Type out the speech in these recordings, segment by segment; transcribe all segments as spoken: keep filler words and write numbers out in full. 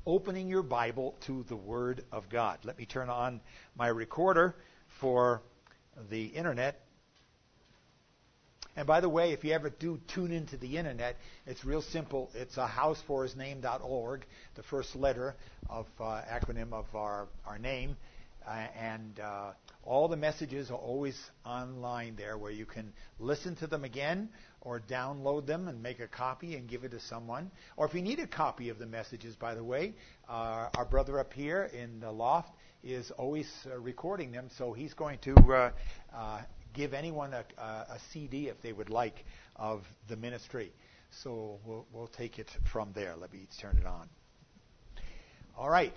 opening your Bible to the Word of God. Let me turn on my recorder for the internet. And by the way, if you ever do tune into the internet, it's real simple. It's a house for his name dot org, the first letter of uh, acronym of our, our name. Uh, and uh, all the messages are always online there where you can listen to them again or download them and make a copy and give it to someone. Or if you need a copy of the messages, by the way, uh, our brother up here in the loft is always uh, recording them, so he's going to uh, uh, give anyone a, a, a C D if they would like of the ministry. So we'll, we'll take it from there. Let me turn it on. All right.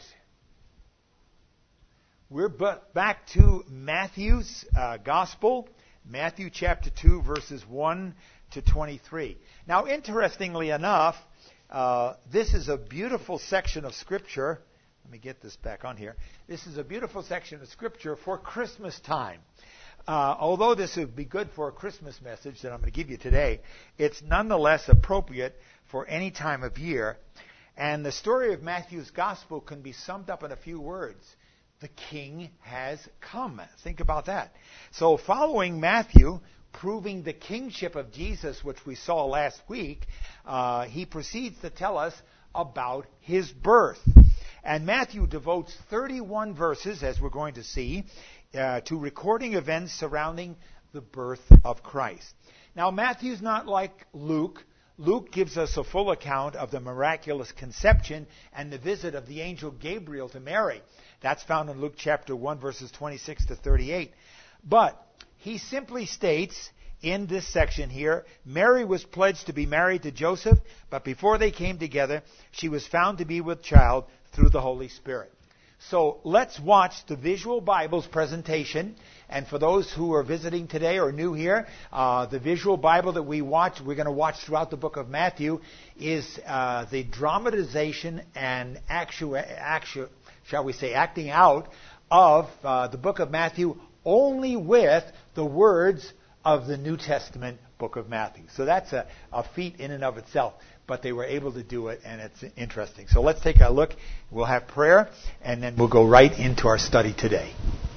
We're back to Matthew's uh, Gospel, Matthew chapter two, verses one to twenty-three. Now, interestingly enough, uh, this is a beautiful section of Scripture. Let me get this back on here. This is a beautiful section of Scripture for Christmas time. Uh, although this would be good for a Christmas message that I'm going to give you today, it's nonetheless appropriate for any time of year. And the story of Matthew's Gospel can be summed up in a few words. The King has come. Think about that. So following Matthew, proving the kingship of Jesus, which we saw last week, uh, he proceeds to tell us about his birth. And Matthew devotes thirty-one verses, as we're going to see, uh, to recording events surrounding the birth of Christ. Now, Matthew's not like Luke. Luke gives us a full account of the miraculous conception and the visit of the angel Gabriel to Mary. That's found in Luke chapter one, verses twenty-six to thirty-eight. But he simply states in this section here, Mary was pledged to be married to Joseph, but before they came together, she was found to be with child through the Holy Spirit. So let's watch the Visual Bible's presentation. And for those who are visiting today or new here, uh, the Visual Bible that we watch, we're going to watch throughout the book of Matthew, is uh, the dramatization and actual, actual, shall we say, acting out of uh, the book of Matthew only with the words of the New Testament book of Matthew. So that's a, a feat in and of itself. But they were able to do it, and it's interesting. So let's take a look. We'll have prayer, and then we'll go right into our study today.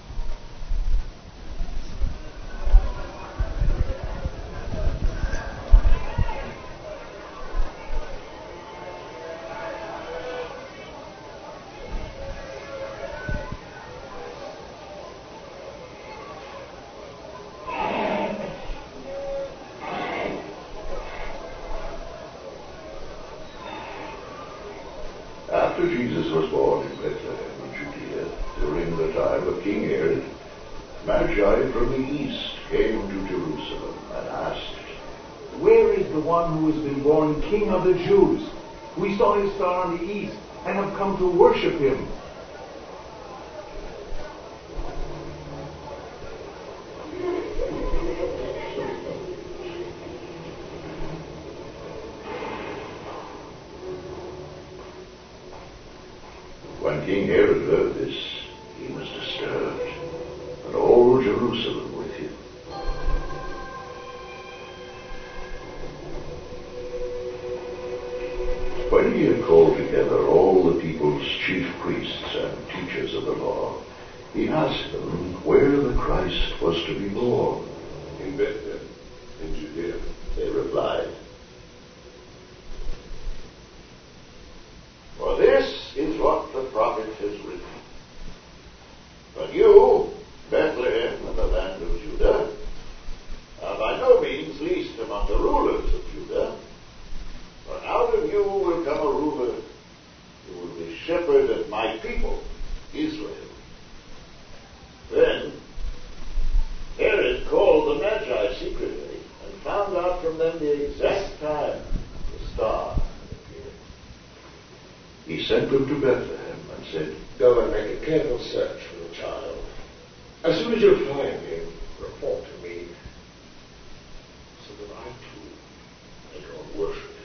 After Jesus was born in Bethlehem in Judea, during the time of King Herod, Magi from the east came to Jerusalem and asked, "Where is the one who has been born King of the Jews? We saw his star in the east and have come to worship him." When King Herod heard this, he was disturbed, and all Jerusalem with him. When he had called together all the people's chief priests and teachers of the law, he asked them where the Christ was to be born. "In Bethlehem, in Judea," they replied. "For this is what the prophet has written. But you, Bethlehem of the land of Judah, are by no means least among the rulers of Judah. For out of you will come a ruler who will be shepherd of my people, Israel." Then Herod called the Magi secretly and found out from them the exact time the star appeared. He sent them to Bethlehem and said, "Go and make a careful search for the child. As soon as you find him, report to me, so that I too may go and worship him."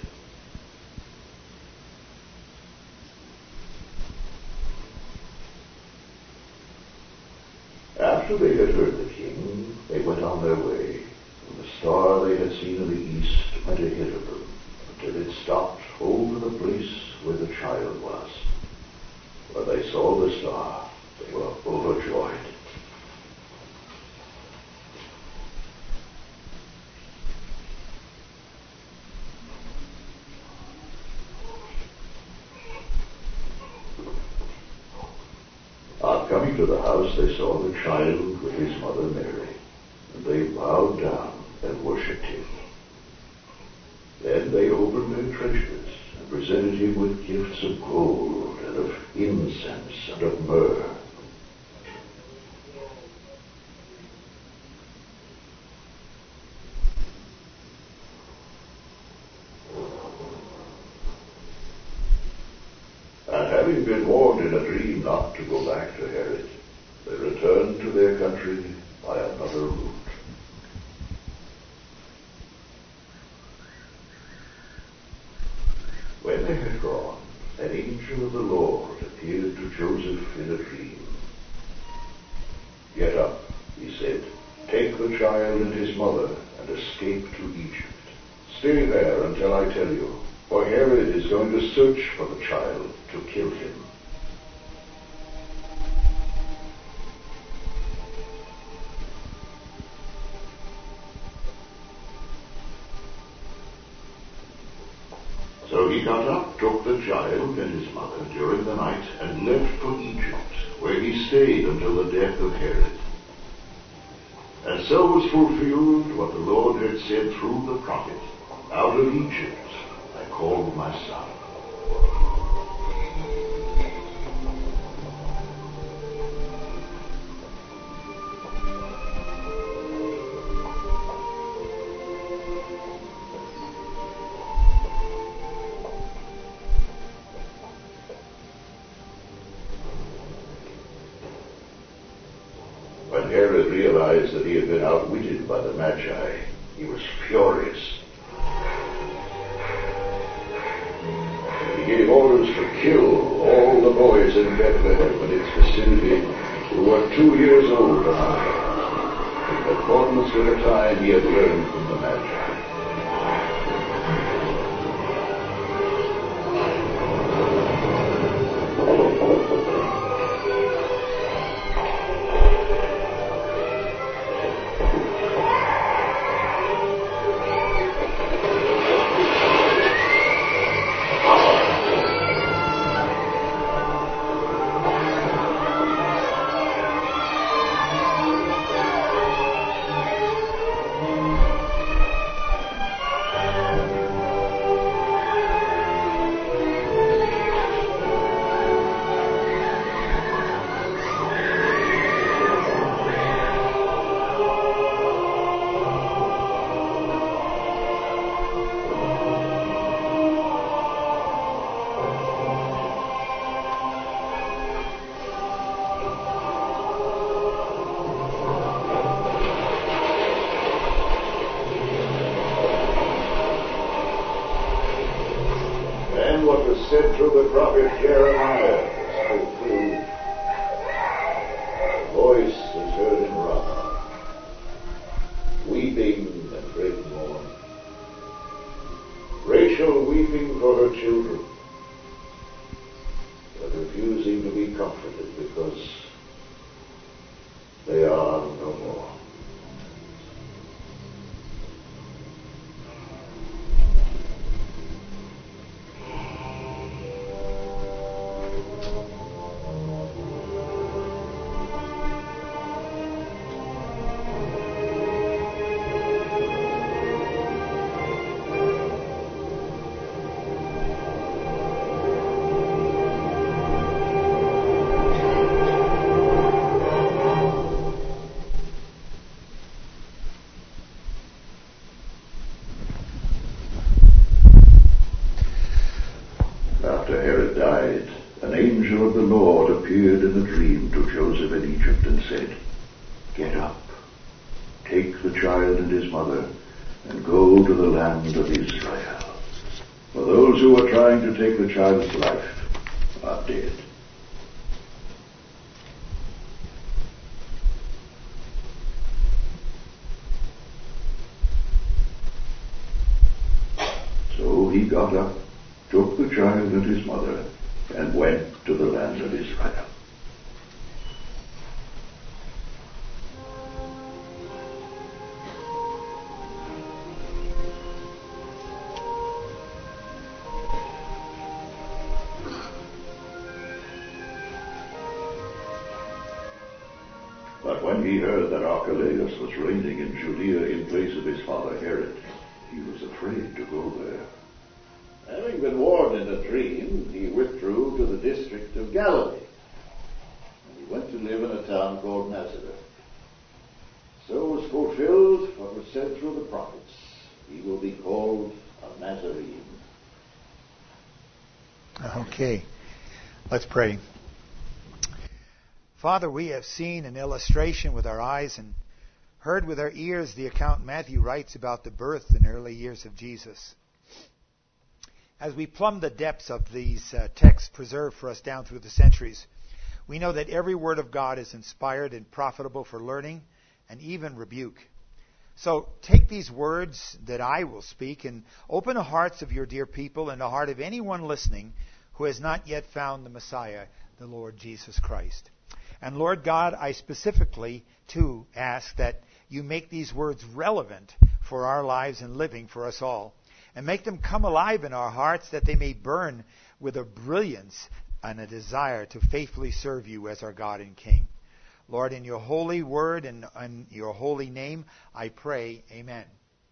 After they had heard the king, they went on their way, and the star they had seen in the east went ahead of them, until it stopped over the place where the child was. the star, they were overjoyed. On coming to the house, they saw the child with his mother Mary, and they bowed down and worshipped him. Then they opened their treasures and presented him with gifts of gold and of incense and of myrrh. And having been warned in a dream not to go back to Herod, they returned to their country by another route. When they had gone, an angel of the Lord appeared to Joseph in a dream. "Get up," he said, "take the child and his mother and escape to Egypt. Stay there until I tell you, for Herod is going to search for the child to kill him." So he got up, took the child and his mother during the night, and left for Egypt, where he stayed until the death of Herod. And so was fulfilled what the Lord had said through the prophet, "Out of Egypt I called my son." When Herod realized that he had been outwitted by the Magi, he was furious. He gave orders to kill all the boys in Bethlehem and its vicinity who were two years old and under, in accordance with the time he had learned from the Magi. What was said through the prophet Jeremiah was fulfilled. A voice was heard in Ramah, weeping and great mourning. Rachel weeping for her children, but refusing to be comforted because they are no more. After Herod died, an angel of the Lord appeared in a dream to Joseph in Egypt and said, "Get up, take the child and his mother, and go to the land of Israel. For those who are trying to take the child's life are dead." So he got up, took the child and his mother, and went to the land of Israel. But when he heard that Archelaus was reigning in Judea in place of his father Herod, he was afraid to go there. Having been warned in a dream, he withdrew to the district of Galilee. And he went to live in a town called Nazareth. So was fulfilled what was said through the prophets. He will be called a Nazarene. Okay. Let's pray. Father, we have seen an illustration with our eyes and heard with our ears the account Matthew writes about the birth and early years of Jesus. As we plumb the depths of these uh, texts preserved for us down through the centuries, we know that every word of God is inspired and profitable for learning and even rebuke. So take these words that I will speak and open the hearts of your dear people and the heart of anyone listening who has not yet found the Messiah, the Lord Jesus Christ. And Lord God, I specifically, too, ask that you make these words relevant for our lives and living for us all, and make them come alive in our hearts that they may burn with a brilliance and a desire to faithfully serve you as our God and King. Lord, in your holy word and in your holy name, I pray, amen.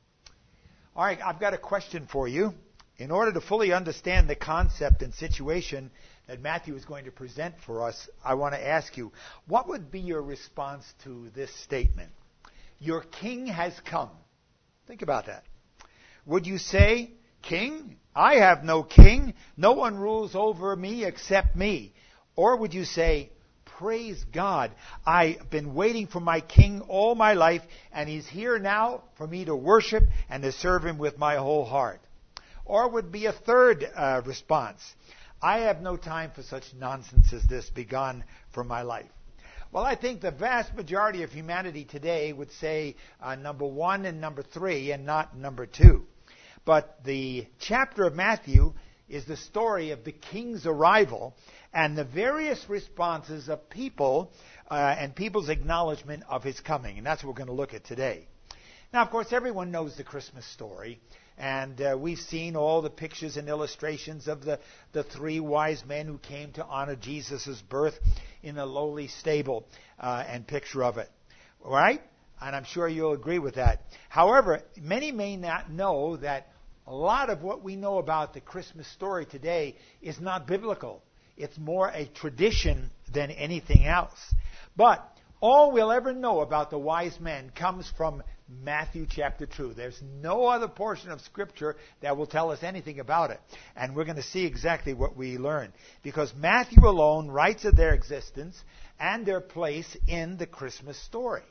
All right, I've got a question for you. In order to fully understand the concept and situation that Matthew is going to present for us, I want to ask you, what would be your response to this statement? Your king has come. Think about that. Would you say, King? I have no king. No one rules over me except me. Or would you say, praise God, I've been waiting for my king all my life, and he's here now for me to worship and to serve him with my whole heart? Or would be a third uh, response. I have no time for such nonsense as this. Begone from my life. Well, I think the vast majority of humanity today would say uh, number one and number three and not number two. But the chapter of Matthew is the story of the king's arrival and the various responses of people uh, and people's acknowledgement of his coming. And that's what we're going to look at today. Now, of course, everyone knows the Christmas story. And uh, we've seen all the pictures and illustrations of the, the three wise men who came to honor Jesus' birth in a lowly stable uh, and picture of it. Right? And I'm sure you'll agree with that. However, many may not know that a lot of what we know about the Christmas story today is not biblical. It's more a tradition than anything else. But all we'll ever know about the wise men comes from Matthew chapter two. There's no other portion of Scripture that will tell us anything about it. And we're going to see exactly what we learn. Because Matthew alone writes of their existence and their place in the Christmas story.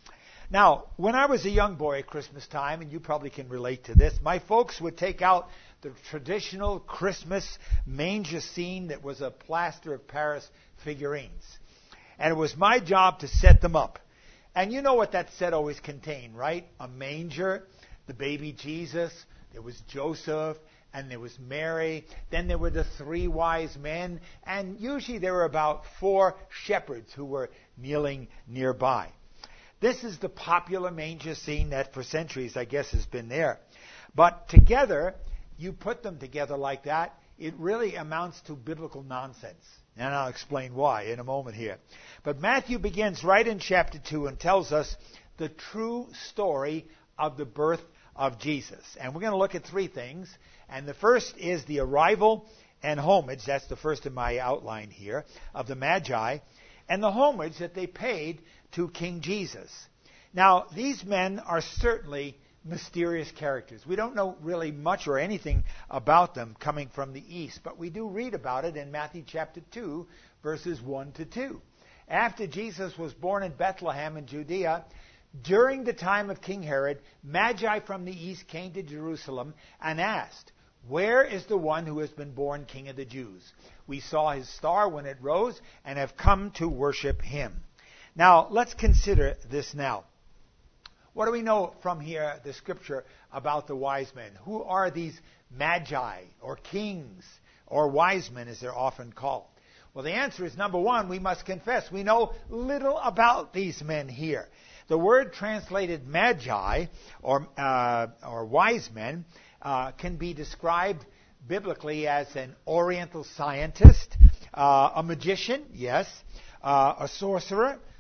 Now, when I was a young boy at Christmas time, and you probably can relate to this, my folks would take out the traditional Christmas manger scene that was a plaster of Paris figurines. And it was my job to set them up. And you know what that set always contained, right? A manger, the baby Jesus, there was Joseph, and there was Mary. Then there were the three wise men, and usually there were about four shepherds who were kneeling nearby. This is the popular manger scene that for centuries, I guess, has been there. But together, you put them together like that, it really amounts to biblical nonsense. And I'll explain why in a moment here. But Matthew begins right in chapter two and tells us the true story of the birth of Jesus. And we're going to look at three things. And the first is the arrival and homage. That's the first in my outline here of the Magi. And the homage that they paid to King Jesus. Now, these men are certainly mysterious characters. We don't know really much or anything about them coming from the east, but we do read about it in Matthew chapter two, verses one to two. After Jesus was born in Bethlehem in Judea, during the time of King Herod, Magi from the east came to Jerusalem and asked, "Where is the one who has been born King of the Jews? We saw his star when it rose and have come to worship him." Now, let's consider this now. What do we know from here, the Scripture, about the wise men? Who are these Magi, or kings, or wise men, as they're often called? Well, the answer is, number one, we must confess we know little about these men here. The word translated Magi, or, uh, or wise men, uh, can be described biblically as an Oriental scientist, uh, a magician, yes, uh, a sorcerer,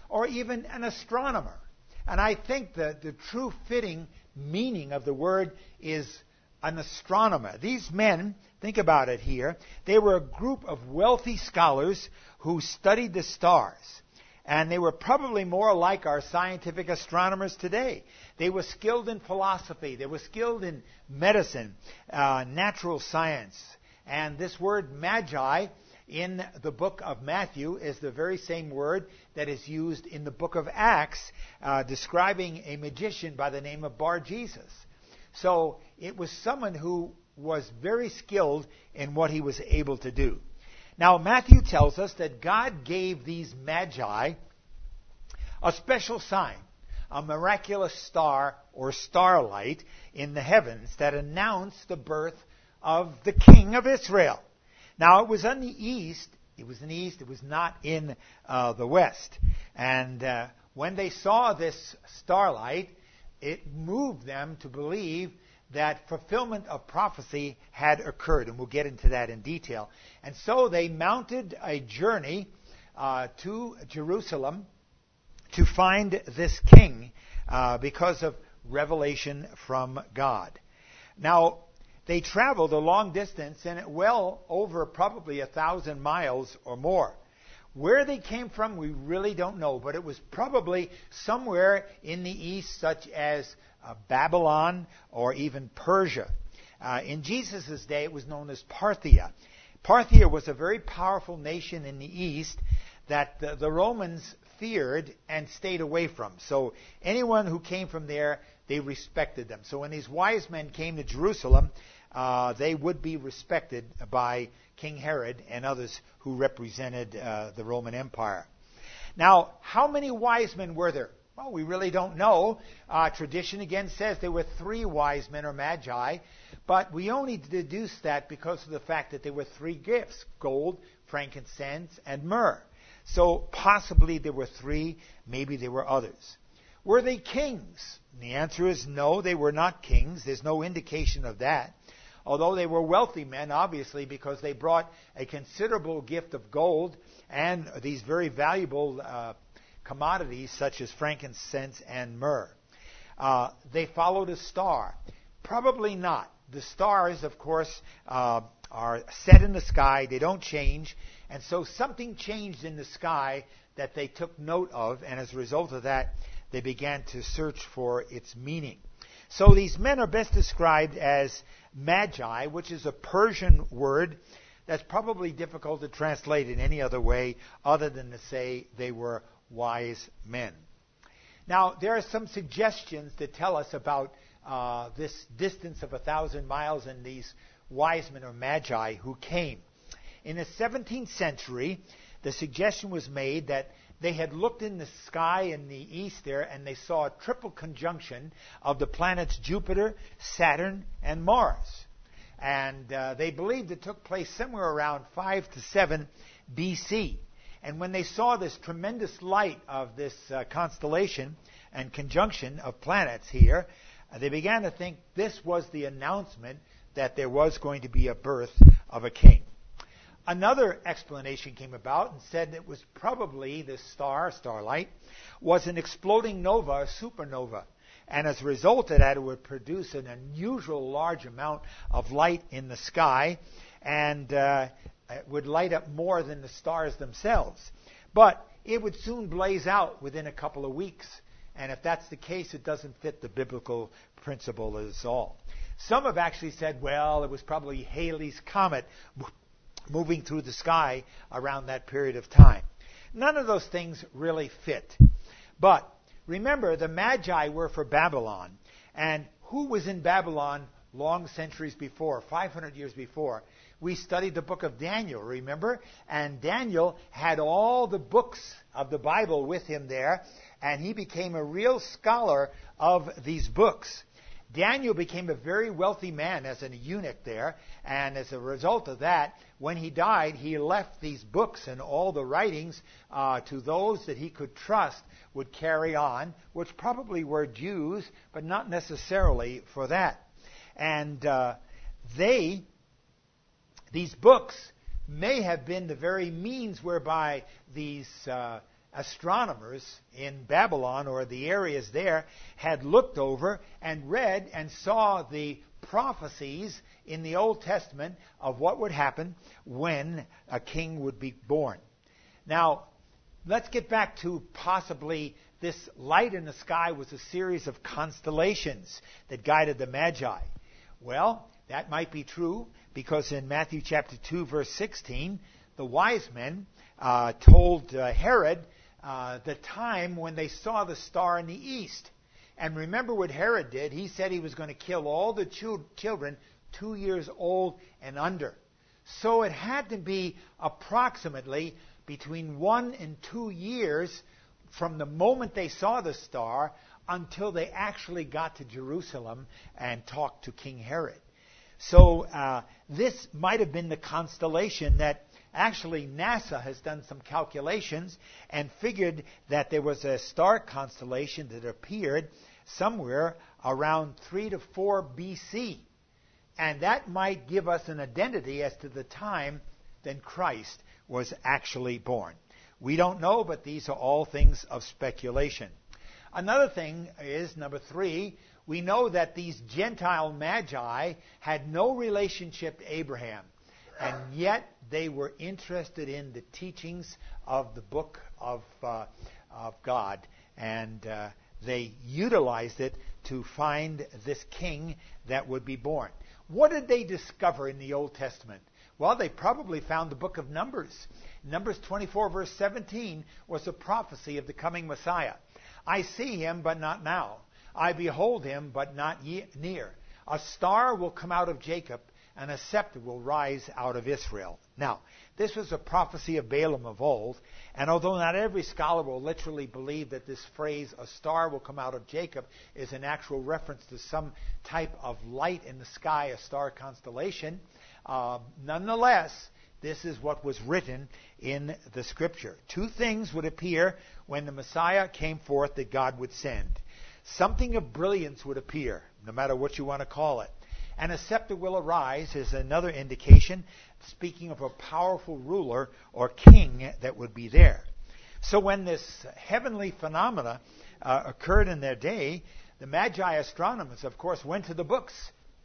or even an astronomer. And I think that the true fitting meaning of the word is an astronomer. These men, think about it here, they were a group of wealthy scholars who studied the stars. And they were probably more like our scientific astronomers today. They were skilled in philosophy. They were skilled in medicine, uh, natural science. And this word magi in the book of Matthew is the very same word that is used in the book of Acts, uh, describing a magician by the name of Bar-Jesus. So it was someone who was very skilled in what he was able to do. Now, Matthew tells us that God gave these magi a special sign, a miraculous star or starlight in the heavens that announced the birth of the King of Israel. Now, it was in the east. It was in the east. It was not in uh, the west. And uh, when they saw this starlight, it moved them to believe that fulfillment of prophecy had occurred. And we'll get into that in detail. And so they mounted a journey uh, to Jerusalem to find this king uh, because of revelation from God. Now, they traveled a long distance and well over probably a thousand miles or more. Where they came from, we really don't know, but it was probably somewhere in the east, such as uh, Babylon or even Persia. Uh, in Jesus' day, it was known as Parthia. Parthia was a very powerful nation in the east that the, the Romans feared and stayed away from. So anyone who came from there, they respected them. So when these wise men came to Jerusalem, uh, they would be respected by King Herod and others who represented uh, the Roman Empire. Now, how many wise men were there? Well, we really don't know. Uh, tradition again says there were three wise men or magi, but we only deduce that because of the fact that there were three gifts: gold, frankincense, and myrrh. So possibly there were three, maybe there were others. Were they kings? And the answer is no, they were not kings. There's no indication of that. Although they were wealthy men, obviously, because they brought a considerable gift of gold and these very valuable uh, commodities such as frankincense and myrrh. Uh, they followed a star. Probably not. The stars, of course, uh, are set in the sky. They don't change. And so something changed in the sky that they took note of, and as a result of that, they began to search for its meaning. So these men are best described as magi, which is a Persian word that's probably difficult to translate in any other way other than to say they were wise men. Now, there are some suggestions that tell us about uh, this distance of a thousand miles and these wise men or magi who came. In the seventeenth century, the suggestion was made that they had looked in the sky in the east there and they saw a triple conjunction of the planets Jupiter, Saturn, and Mars. And uh, they believed it took place somewhere around five to seven B C. And when they saw this tremendous light of this uh, constellation and conjunction of planets here, uh, they began to think this was the announcement that there was going to be a birth of a king. Another explanation came about and said it was probably this star, starlight, was an exploding nova, a supernova. And as a result of that, it would produce an unusual large amount of light in the sky, and uh, it would light up more than the stars themselves. But it would soon blaze out within a couple of weeks. And if that's the case, it doesn't fit the biblical principle at all. Some have actually said, well, it was probably Halley's Comet moving through the sky around that period of time. None of those things really fit. But remember, the Magi were for Babylon. And who was in Babylon long centuries before, five hundred years before? We studied the book of Daniel, remember? And Daniel had all the books of the Bible with him there, and he became a real scholar of these books. Daniel became a very wealthy man as a eunuch there, and as a result of that, when he died, he left these books and all the writings uh, to those that he could trust would carry on, which probably were Jews, but not necessarily for that. And uh, they, these books, may have been the very means whereby these uh, astronomers in Babylon or the areas there had looked over and read and saw the prophecies in the Old Testament of what would happen when a king would be born. Now, let's get back to possibly this light in the sky was a series of constellations that guided the Magi. Well, that might be true because in Matthew chapter two, verse sixteen, the wise men uh, told uh, Herod uh, the time when they saw the star in the east. And remember what Herod did. He said he was going to kill all the chil- children two years old and under. So it had to be approximately between one and two years from the moment they saw the star until they actually got to Jerusalem and talked to King Herod. So uh, this might have been the constellation that actually NASA has done some calculations and figured that there was a star constellation that appeared somewhere around three to four B C. And that might give us an identity as to the time then Christ was actually born. We don't know, but these are all things of speculation. Another thing is, number three, we know that these Gentile magi had no relationship to Abraham, and yet they were interested in the teachings of the book of, uh, of God, and uh, they utilized it to find this king that would be born. What did they discover in the Old Testament? Well, they probably found the book of Numbers. Numbers twenty-four, verse seventeen, was a prophecy of the coming Messiah. I see him, but not now. I behold him, but not ye- near. A star will come out of Jacob, and a scepter will rise out of Israel. Now, this was a prophecy of Balaam of old, and although not every scholar will literally believe that this phrase, a star will come out of Jacob, is an actual reference to some type of light in the sky, a star constellation, uh, nonetheless, this is what was written in the Scripture. Two things would appear when the Messiah came forth that God would send. Something of brilliance would appear, no matter what you want to call it. And a scepter will arise is another indication, speaking of a powerful ruler or king that would be there. So when this heavenly phenomena uh, occurred in their day, the Magi astronomers, of course, went to the books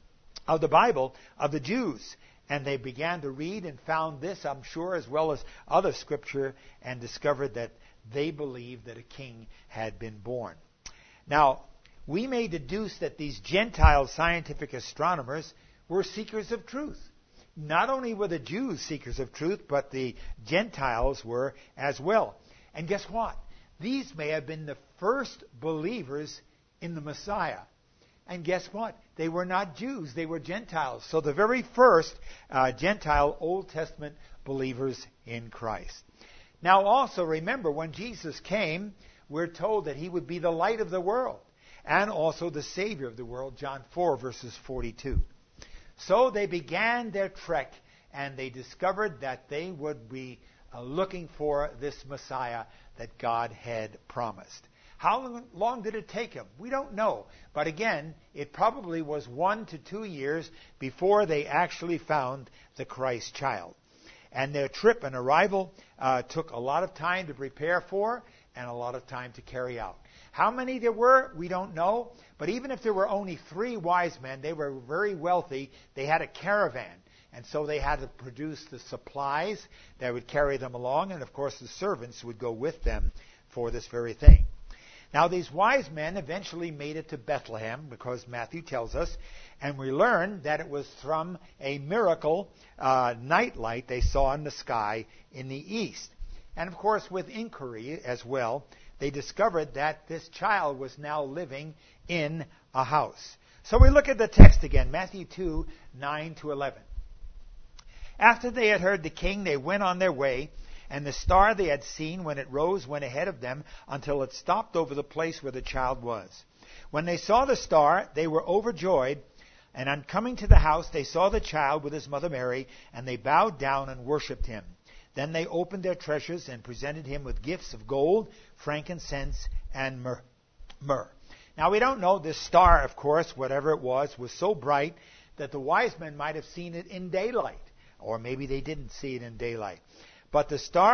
of the Bible of the Jews. And they began to read and found this, I'm sure, as well as other scripture, and discovered that they believed that a king had been born. Now, we may deduce that these Gentile scientific astronomers were seekers of truth. Not only were the Jews seekers of truth, but the Gentiles were as well. And guess what? These may have been the first believers in the Messiah. And guess what? They were not Jews. They were Gentiles. So the very first uh, Gentile Old Testament believers in Christ. Now also remember, when Jesus came, we're told that he would be the light of the world and also the Savior of the world, John four, verses forty-two. So they began their trek, and they discovered that they would be uh, looking for this Messiah that God had promised. How long did it take them? We don't know. But again, it probably was one to two years before they actually found the Christ child. And their trip and arrival uh, took a lot of time to prepare for and a lot of time to carry out. How many there were, we don't know. But even if there were only three wise men, they were very wealthy. They had a caravan. And so they had to produce the supplies that would carry them along. And of course, the servants would go with them for this very thing. Now, these wise men eventually made it to Bethlehem, because Matthew tells us, and we learn that it was from a miracle uh, nightlight they saw in the sky in the east. And of course, with inquiry as well, they discovered that this child was now living in a house. So we look at the text again, Matthew two, nine to eleven. After they had heard the king, they went on their way. And the star they had seen when it rose went ahead of them until it stopped over the place where the child was. When they saw the star, they were overjoyed. And on coming to the house, they saw the child with his mother Mary, and they bowed down and worshipped him. Then they opened their treasures and presented him with gifts of gold, frankincense, and myrrh. myrrh. Now, we don't know this star, of course, whatever it was, was so bright that the wise men might have seen it in daylight. Or maybe they didn't see it in daylight. But the star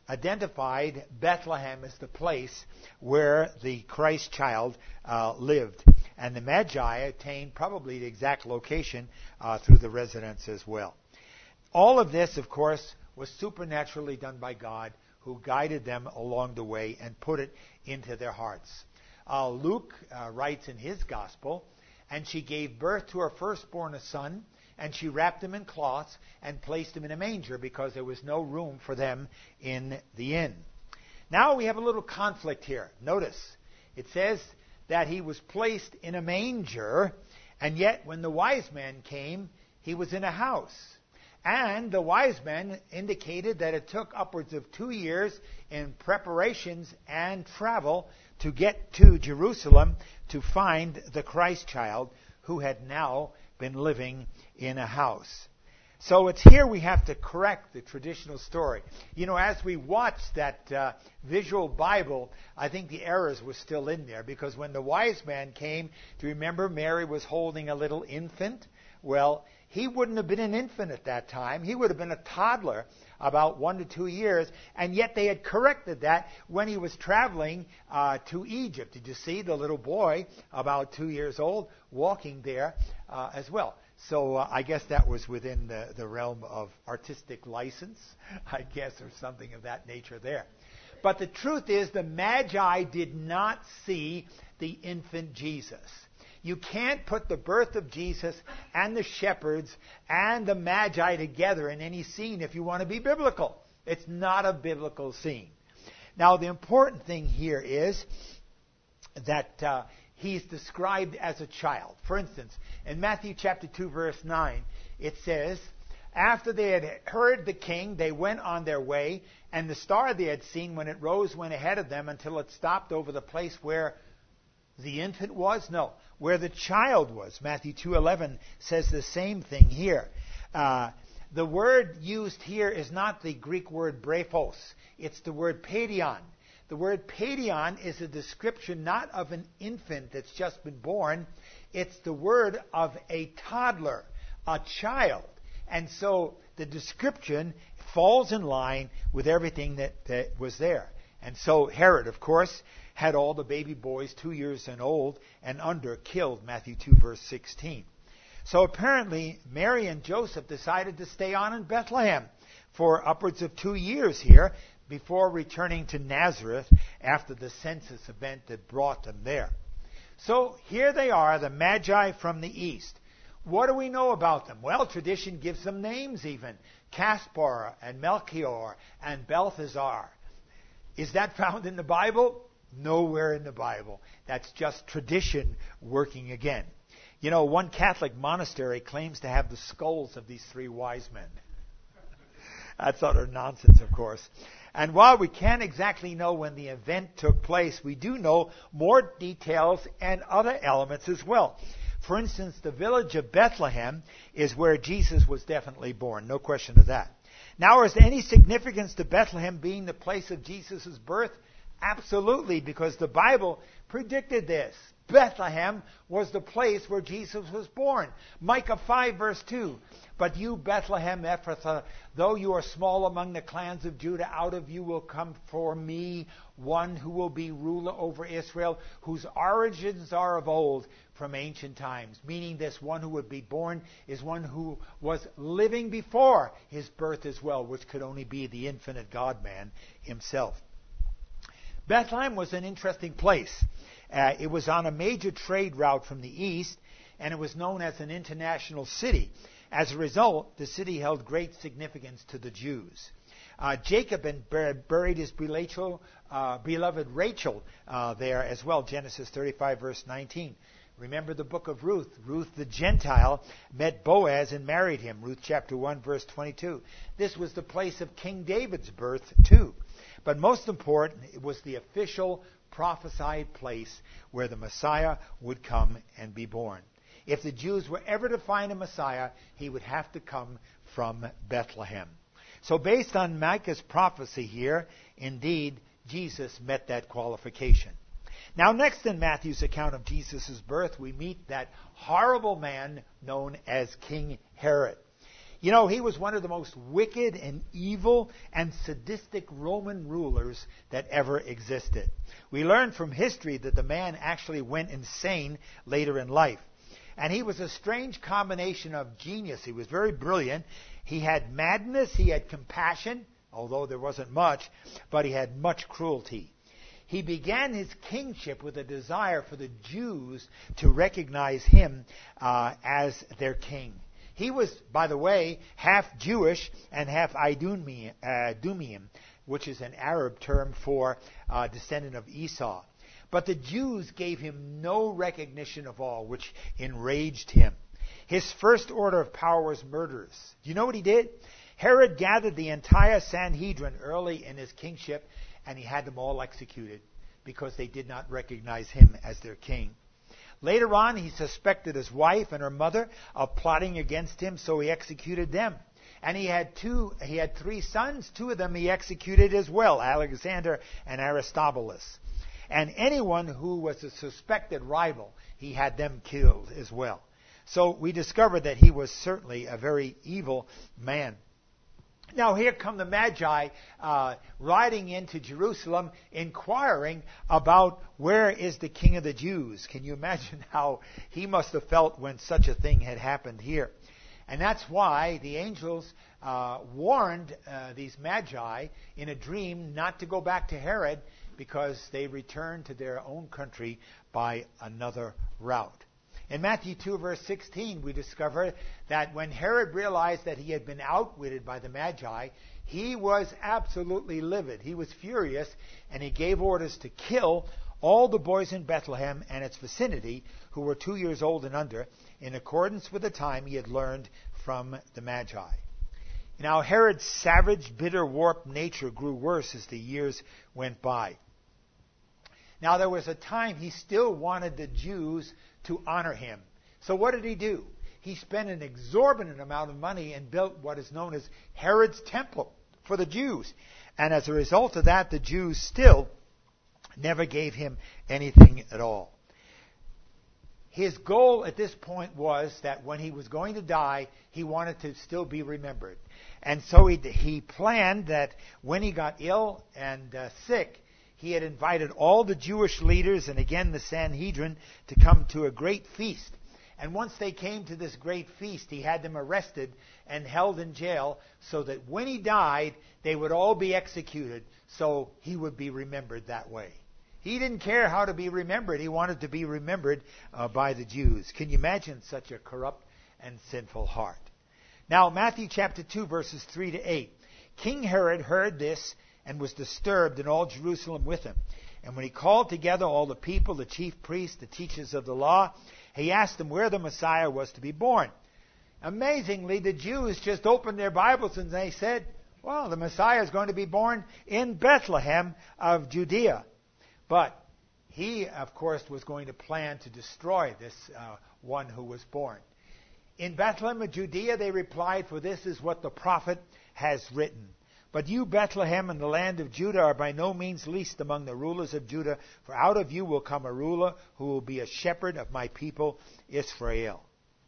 identified Bethlehem as the place where the Christ child uh, lived. And the Magi attained probably the exact location uh, through the residents as well. All of this, of course, was supernaturally done by God, who guided them along the way and put it into their hearts. Uh, Luke uh, writes in his gospel, "And she gave birth to her firstborn, a son, and she wrapped him in cloths and placed him in a manger because there was no room for them in the inn." Now we have a little conflict here. Notice, it says that he was placed in a manger, and yet when the wise men came, he was in a house. And the wise men indicated that it took upwards of two years in preparations and travel to get to Jerusalem to find the Christ child, who had now been living in a house. So it's here we have to correct the traditional story. You know, as we watch that uh, visual Bible, I think the errors were still in there, because when the wise man came, do you remember Mary was holding a little infant? Well, he wouldn't have been an infant at that time. He would have been a toddler, about one to two years, and yet they had corrected that when he was traveling uh, to Egypt. Did you see the little boy, about two years old, walking there uh, as well? So uh, I guess that was within the, the realm of artistic license, I guess, or something of that nature there. But the truth is, the Magi did not see the infant Jesus. You can't put the birth of Jesus and the shepherds and the Magi together in any scene if you want to be biblical. It's not a biblical scene. Now, the important thing here is that uh, he's described as a child. For instance, in Matthew chapter two, verse nine, it says, "After they had heard the king, they went on their way, and the star they had seen when it rose went ahead of them until it stopped over the place where the infant was?" No, where the child was. Matthew two eleven says the same thing here. Uh, the word used here is not the Greek word brephos. It's the word paidion. The word paidion is a description not of an infant that's just been born. It's the word of a toddler, a child. And so the description falls in line with everything that, that was there. And so Herod, of course, had all the baby boys two years and old and under killed, Matthew two, verse sixteen. So apparently, Mary and Joseph decided to stay on in Bethlehem for upwards of two years here before returning to Nazareth after the census event that brought them there. So here they are, the Magi from the east. What do we know about them? Well, tradition gives them names even. Caspar and Melchior and Balthazar. Is that found in the Bible? Nowhere in the Bible. That's just tradition working again. You know, one Catholic monastery claims to have the skulls of these three wise men. That's utter nonsense, of course. And while we can't exactly know when the event took place, we do know more details and other elements as well. For instance, the village of Bethlehem is where Jesus was definitely born. No question of that. Now, is there any significance to Bethlehem being the place of Jesus' birth? Absolutely, because the Bible predicted this. Bethlehem was the place where Jesus was born. Micah five, verse two. "But you, Bethlehem Ephrathah, though you are small among the clans of Judah, out of you will come for me one who will be ruler over Israel, whose origins are of old, from ancient times." Meaning this one who would be born is one who was living before his birth as well, which could only be the infinite God-man himself. Bethlehem was an interesting place. Uh, it was on a major trade route from the east, and it was known as an international city. As a result, the city held great significance to the Jews. Uh, Jacob had bur- buried his Rachel, uh, beloved Rachel uh, there as well, Genesis thirty-five, verse nineteen. Remember the book of Ruth. Ruth the Gentile met Boaz and married him, Ruth chapter one, verse twenty-two. This was the place of King David's birth too. But most important, it was the official prophesied place where the Messiah would come and be born. If the Jews were ever to find a Messiah, he would have to come from Bethlehem. So based on Micah's prophecy here, indeed, Jesus met that qualification. Now next in Matthew's account of Jesus' birth, we meet that horrible man known as King Herod. You know, he was one of the most wicked and evil and sadistic Roman rulers that ever existed. We learn from history that the man actually went insane later in life. And he was a strange combination of genius. He was very brilliant. He had madness, he had compassion, although there wasn't much, but he had much cruelty. He began his kingship with a desire for the Jews to recognize him uh, as their king. He was, by the way, half Jewish and half Idumean, which is an Arab term for uh, descendant of Esau. But the Jews gave him no recognition of all, which enraged him. His first order of power was murderous. Do you know what he did? Herod gathered the entire Sanhedrin early in his kingship, and he had them all executed because they did not recognize him as their king. Later on, he suspected his wife and her mother of plotting against him, so he executed them. And he had two, he had three sons. Two of them he executed as well, Alexander and Aristobulus. And anyone who was a suspected rival, he had them killed as well. So we discover that he was certainly a very evil man. Now here come the Magi uh, riding into Jerusalem, inquiring about where is the King of the Jews. Can you imagine how he must have felt when such a thing had happened here? And that's why the angels uh, warned uh, these Magi in a dream not to go back to Herod, because they returned to their own country by another route. In Matthew two, verse sixteen, we discover that when Herod realized that he had been outwitted by the Magi, he was absolutely livid. He was furious, and he gave orders to kill all the boys in Bethlehem and its vicinity who were two years old and under, in accordance with the time he had learned from the Magi. Now, Herod's savage, bitter, warped nature grew worse as the years went by. Now, there was a time he still wanted the Jews to honor him. So what did he do? He spent an exorbitant amount of money and built what is known as Herod's Temple for the Jews. And as a result of that, the Jews still never gave him anything at all. His goal at this point was that when he was going to die, he wanted to still be remembered. And so he, he planned that when he got ill and uh, sick, he had invited all the Jewish leaders and again the Sanhedrin to come to a great feast. And once they came to this great feast, he had them arrested and held in jail so that when he died, they would all be executed, so he would be remembered that way. He didn't care how to be remembered. He wanted to be remembered uh, by the Jews. Can you imagine such a corrupt and sinful heart? Now, Matthew chapter two, verses three to eight. King Herod heard this and was disturbed, and all Jerusalem with him. And when he called together all the people, the chief priests, the teachers of the law, he asked them where the Messiah was to be born. Amazingly, the Jews just opened their Bibles and they said, well, the Messiah is going to be born in Bethlehem of Judea. But he, of course, was going to plan to destroy this uh, one who was born. In Bethlehem of Judea, they replied, for this is what the prophet has written. But you, Bethlehem, in the land of Judah, are by no means least among the rulers of Judah, for out of you will come a ruler who will be a shepherd of my people, Israel.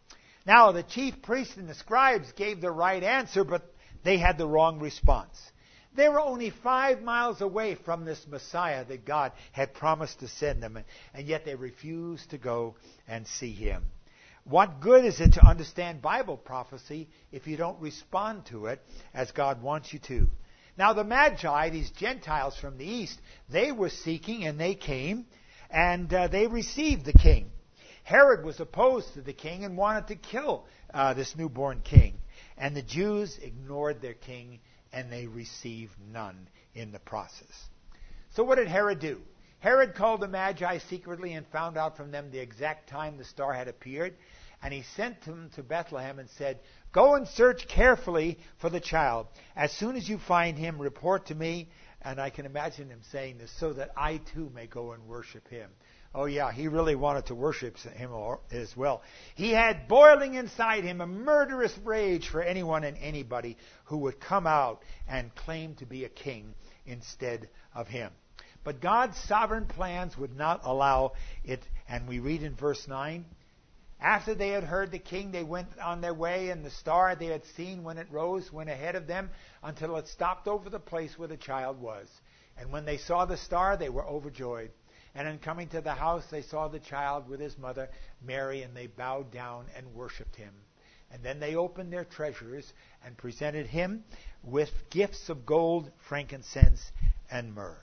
Now, the chief priests and the scribes gave the right answer, but they had the wrong response. They were only five miles away from this Messiah that God had promised to send them, and yet they refused to go and see him. What good is it to understand Bible prophecy if you don't respond to it as God wants you to? Now the Magi, these Gentiles from the east, they were seeking and they came and uh, they received the king. Herod was opposed to the king and wanted to kill uh, this newborn king. And the Jews ignored their king and they received none in the process. So what did Herod do? Herod called the Magi secretly and found out from them the exact time the star had appeared. And he sent them to Bethlehem and said, go and search carefully for the child. As soon as you find him, report to me. And I can imagine him saying this, so that I too may go and worship him. Oh yeah, he really wanted to worship him as well. He had boiling inside him a murderous rage for anyone and anybody who would come out and claim to be a king instead of him. But God's sovereign plans would not allow it. And we read in verse nine, After they had heard the king, they went on their way, and the star they had seen when it rose went ahead of them until it stopped over the place where the child was. And when they saw the star, they were overjoyed. And in coming to the house, they saw the child with his mother, Mary, and they bowed down and worshipped him. And then they opened their treasures and presented him with gifts of gold, frankincense, and myrrh.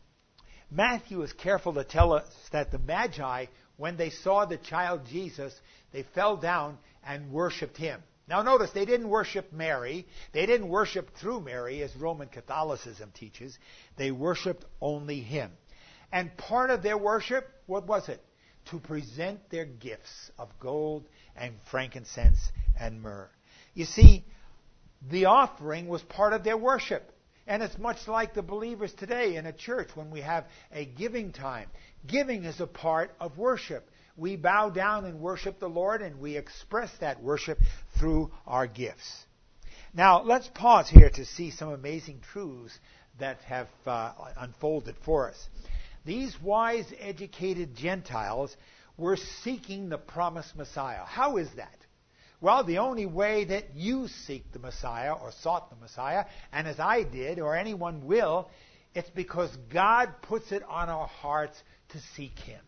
Matthew is careful to tell us that the Magi, when they saw the child Jesus, they fell down and worshipped him. Now notice, they didn't worship Mary. They didn't worship through Mary, as Roman Catholicism teaches. They worshipped only him. And part of their worship, what was it? To present their gifts of gold and frankincense and myrrh. You see, the offering was part of their worship. And it's much like the believers today in a church when we have a giving time. Giving is a part of worship. We bow down and worship the Lord, and we express that worship through our gifts. Now, let's pause here to see some amazing truths that have uh, unfolded for us. These wise, educated Gentiles were seeking the promised Messiah. How is that? Well, the only way that you seek the Messiah or sought the Messiah, and as I did, or anyone will, it's because God puts it on our hearts to seek him.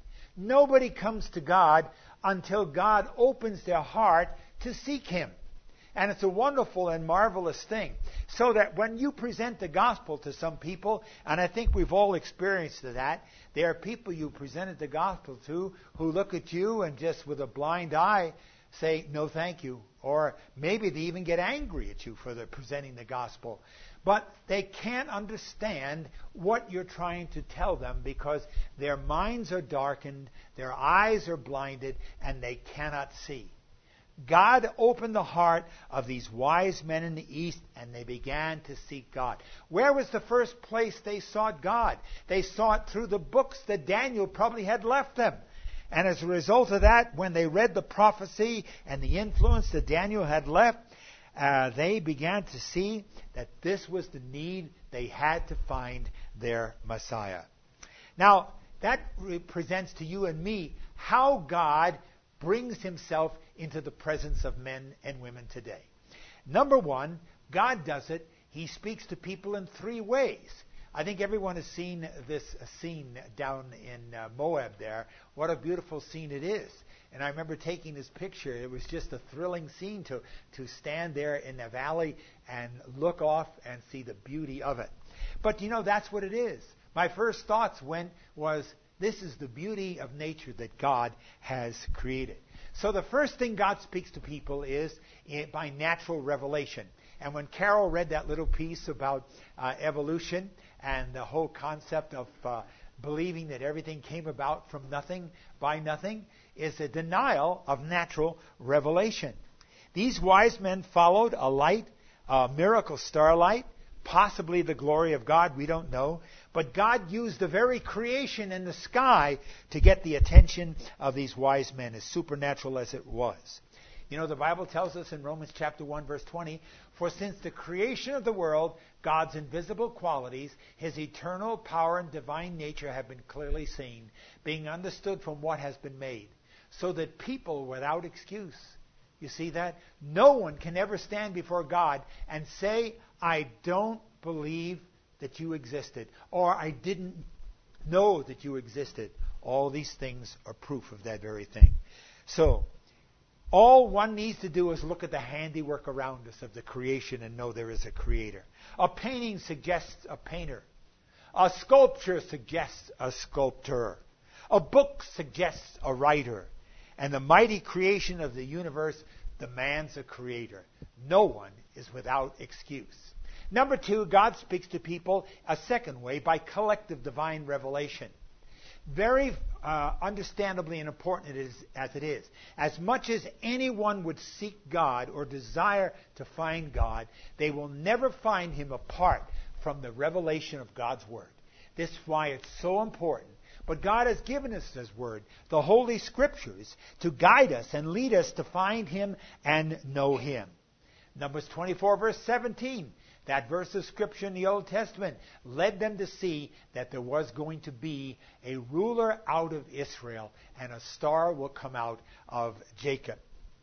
Nobody comes to God until God opens their heart to seek him. And it's a wonderful and marvelous thing. So that when you present the gospel to some people, and I think we've all experienced that, there are people you presented the gospel to who look at you and just with a blind eye say, no thank you. Or maybe they even get angry at you for the presenting the gospel. But they can't understand what you're trying to tell them because their minds are darkened, their eyes are blinded, and they cannot see. God opened the heart of these wise men in the East, and they began to seek God. Where was the first place they sought God? They sought through the books that Daniel probably had left them. And as a result of that, when they read the prophecy and the influence that Daniel had left, uh, they began to see that this was the need. They had to find their Messiah. Now, that represents to you and me how God brings himself into the presence of men and women today. Number one, God does it. He speaks to people in three ways. I think everyone has seen this scene down in uh, Moab there. What a beautiful scene it is. And I remember taking this picture. It was just a thrilling scene to, to stand there in the valley and look off and see the beauty of it. But you know, that's what it is. My first thoughts went was, this is the beauty of nature that God has created. So the first thing God speaks to people is by natural revelation. And when Carol read that little piece about uh, evolution and the whole concept of uh, believing that everything came about from nothing by nothing, is a denial of natural revelation. These wise men followed a light, a miracle starlight, possibly the glory of God, we don't know. But God used the very creation in the sky to get the attention of these wise men, as supernatural as it was. You know, the Bible tells us in Romans chapter one, verse twenty, for since the creation of the world, God's invisible qualities, his eternal power and divine nature have been clearly seen, being understood from what has been made, so that people without excuse, you see that? No one can ever stand before God and say, I don't believe that you existed, or I didn't know that you existed. All these things are proof of that very thing. So, all one needs to do is look at the handiwork around us of the creation and know there is a creator. A painting suggests a painter. A sculpture suggests a sculptor. A book suggests a writer. And the mighty creation of the universe demands a creator. No one is without excuse. Number two, God speaks to people a second way by collective divine revelation. Very uh, understandably and important it is, as it is. As much as anyone would seek God or desire to find God, they will never find him apart from the revelation of God's Word. This is why it's so important. But God has given us His Word, the Holy Scriptures, to guide us and lead us to find Him and know Him. Numbers twenty-four, verse seventeen That verse of Scripture in the Old Testament led them to see that there was going to be a ruler out of Israel, and a star will come out of Jacob.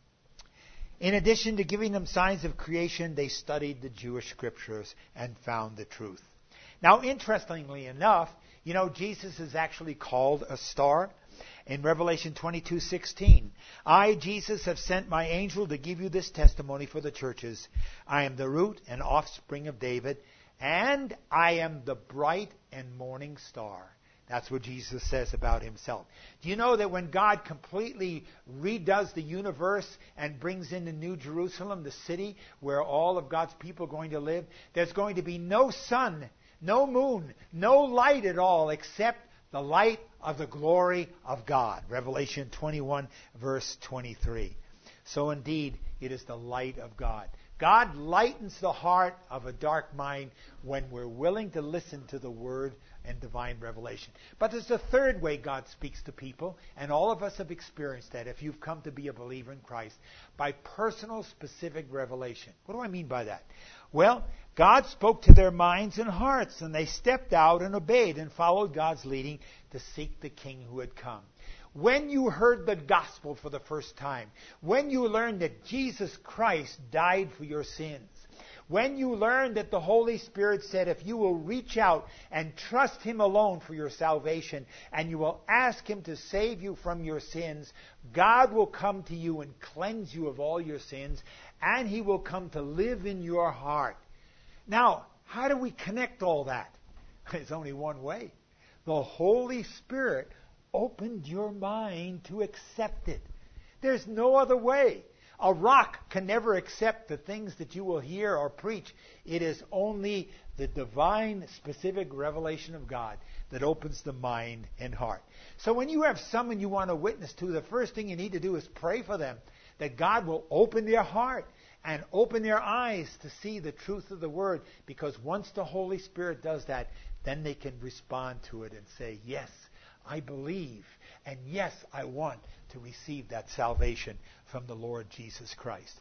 In addition to giving them signs of creation, they studied the Jewish Scriptures and found the truth. Now, interestingly enough, you know, Jesus is actually called a star. In Revelation twenty-two sixteen, I, Jesus, have sent my angel to give you this testimony for the churches. I am the root and offspring of David, and I am the bright and morning star. That's what Jesus says about himself. Do you know that when God completely redoes the universe and brings in the New Jerusalem, the city where all of God's people are going to live, there's going to be no sun, no moon, no light at all except the light of the glory of God. Revelation twenty-one, verse twenty-three. So indeed, it is the light of God. God lightens the heart of a dark mind when we're willing to listen to the Word and divine revelation. But there's a third way God speaks to people, and all of us have experienced that if you've come to be a believer in Christ, by personal, specific revelation. What do I mean by that? Well, God spoke to their minds and hearts, and they stepped out and obeyed and followed God's leading to seek the King who had come. When you heard the gospel for the first time, when you learned that Jesus Christ died for your sins, when you learned that the Holy Spirit said if you will reach out and trust Him alone for your salvation, and you will ask Him to save you from your sins, God will come to you and cleanse you of all your sins, and He will come to live in your heart. Now, how do we connect all that? There's only one way. The Holy Spirit opened your mind to accept it. There's no other way. A rock can never accept the things that you will hear or preach. It is only the divine, specific revelation of God that opens the mind and heart. So when you have someone you want to witness to, the first thing you need to do is pray for them, that God will open their heart and open their eyes to see the truth of the Word. Because once the Holy Spirit does that, then they can respond to it and say, yes, I believe, and yes, I want to receive that salvation from the Lord Jesus Christ.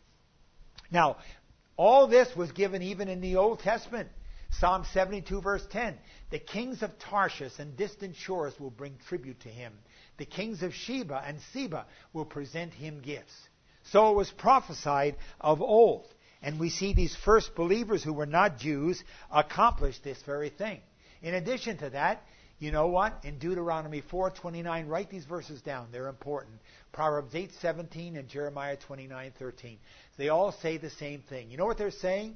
Now, all this was given even in the Old Testament. Psalm seventy-two, verse ten. The kings of Tarshish and distant shores will bring tribute to him. The kings of Sheba and Seba will present him gifts. So it was prophesied of old. And we see these first believers who were not Jews accomplish this very thing. In addition to that, you know what? In Deuteronomy four twenty-nine, write these verses down. They're important. Proverbs eight seventeen and Jeremiah twenty-nine thirteen. They all say the same thing. You know what they're saying?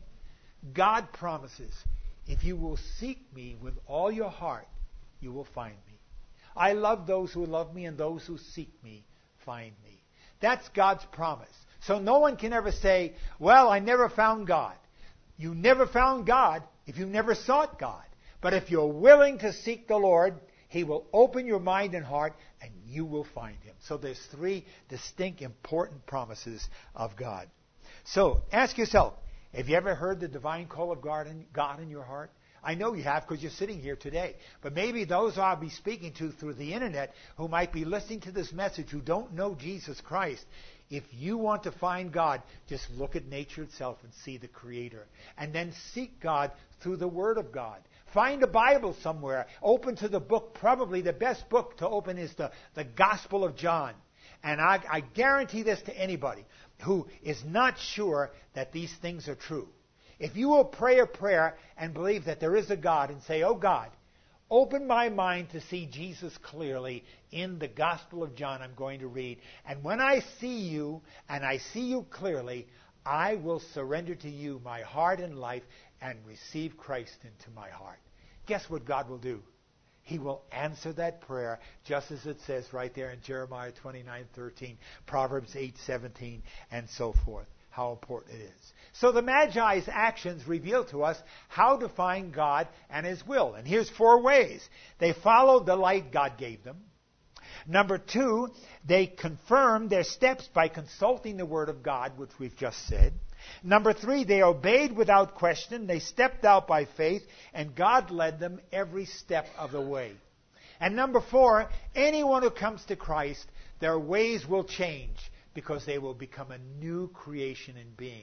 God promises, if you will seek me with all your heart, you will find me. I love those who love me, and those who seek me find me. That's God's promise. So no one can ever say, well, I never found God. You never found God if you never sought God. But if you're willing to seek the Lord, He will open your mind and heart, and you will find Him. So there's three distinct, important promises of God. So ask yourself, have you ever heard the divine call of God in, God in your heart? I know you have because you're sitting here today. But maybe those I'll be speaking to through the internet who might be listening to this message who don't know Jesus Christ. If you want to find God, just look at nature itself and see the Creator. And then seek God through the Word of God. Find a Bible somewhere. Open to the book. Probably the best book to open is the, the Gospel of John. And I, I guarantee this to anybody who is not sure that these things are true. If you will pray a prayer and believe that there is a God and say, oh God, open my mind to see Jesus clearly in the Gospel of John I'm going to read. And when I see you and I see you clearly, I will surrender to you my heart and life and receive Christ into my heart. Guess what God will do? He will answer that prayer just as it says right there in Jeremiah twenty-nine thirteen, Proverbs eight seventeen, and so forth. How important it is. So the Magi's actions reveal to us how to find God and His will. And here's four ways. They followed the light God gave them. Number two, they confirmed their steps by consulting the Word of God, which we've just said. Number three, they obeyed without question. They stepped out by faith, and God led them every step of the way. And number four, anyone who comes to Christ, their ways will change because they will become a new creation in being.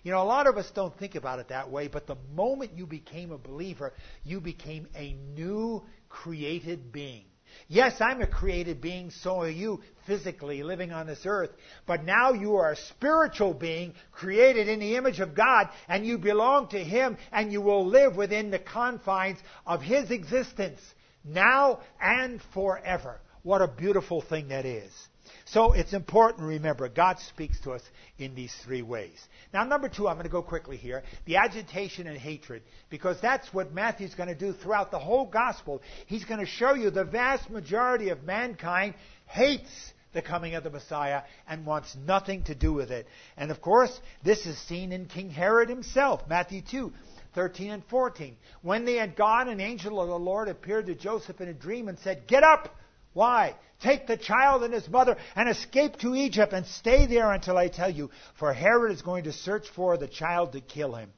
You know, a lot of us don't think about it that way, but the moment you became a believer, you became a new created being. Yes, I'm a created being, so are you, physically living on this earth. But now you are a spiritual being created in the image of God, and you belong to Him, and you will live within the confines of His existence, now and forever. What a beautiful thing that is. So it's important to remember, God speaks to us in these three ways. Now, number two, I'm going to go quickly here, the agitation and hatred, because that's what Matthew's going to do throughout the whole gospel. He's going to show you the vast majority of mankind hates the coming of the Messiah and wants nothing to do with it. And of course, this is seen in King Herod himself, Matthew two, thirteen and fourteen. When they had gone, an angel of the Lord appeared to Joseph in a dream and said, "Get up!" Why? Take the child and his mother and escape to Egypt and stay there until I tell you, for Herod is going to search for the child to kill him.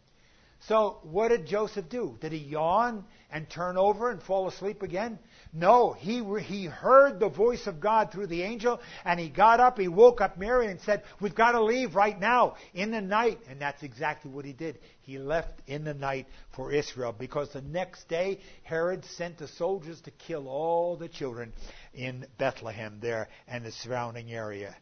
So what did Joseph do? Did he yawn and turn over and fall asleep again? No, he, he heard the voice of God through the angel, and he got up, he woke up Mary and said, "We've got to leave right now, in the night." And that's exactly what he did. He left in the night for Israel, because the next day Herod sent the soldiers to kill all the children in Bethlehem there and the surrounding area.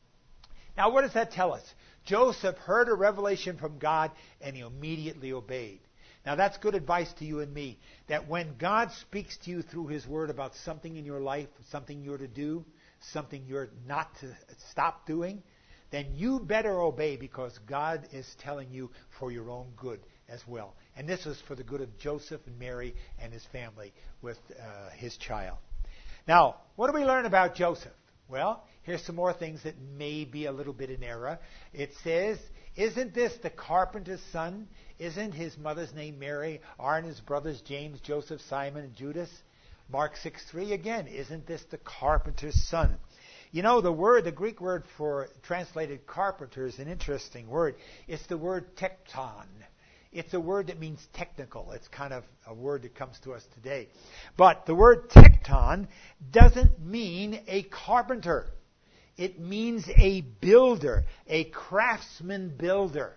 Now, what does that tell us? Joseph heard a revelation from God, and he immediately obeyed. Now, that's good advice to you and me, that when God speaks to you through His Word about something in your life, something you're to do, something you're not to stop doing, then you better obey, because God is telling you for your own good as well. And this was for the good of Joseph and Mary and his family with uh, his child. Now, what do we learn about Joseph? Well, here's some more things that may be a little bit in error. It says, "Isn't this the carpenter's son? Isn't his mother's name Mary? Aren't his brothers James, Joseph, Simon, and Judas?" Mark six three again, "Isn't this the carpenter's son?" You know, the word, the Greek word for translated carpenter is an interesting word. It's the word tekton. It's a word that means technical. It's kind of a word that comes to us today. But the word tekton doesn't mean a carpenter. It means a builder, a craftsman builder.